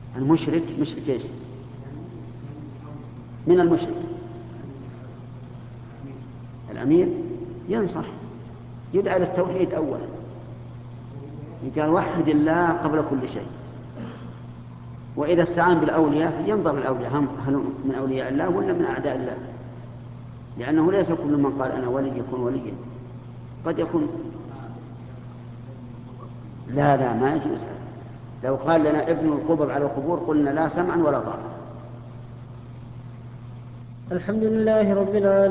المشرك مشرك ايش؟ من المشرك؟ الأمير ينصح، يدعى للتوحيد أولا، قال وحد الله قبل كل شيء. وإذا استعان بالأولياء ينظر الأولياء هل من أولياء الله ولا من أعداء الله، لأنه ليس كل من قال أنا ولي يكون وليا، قد يكون. لا لا، ما يجوز. لو قال لنا ابن القبب على القبور قلنا لا سمعا ولا طاعة. الحمد لله رب العالمين.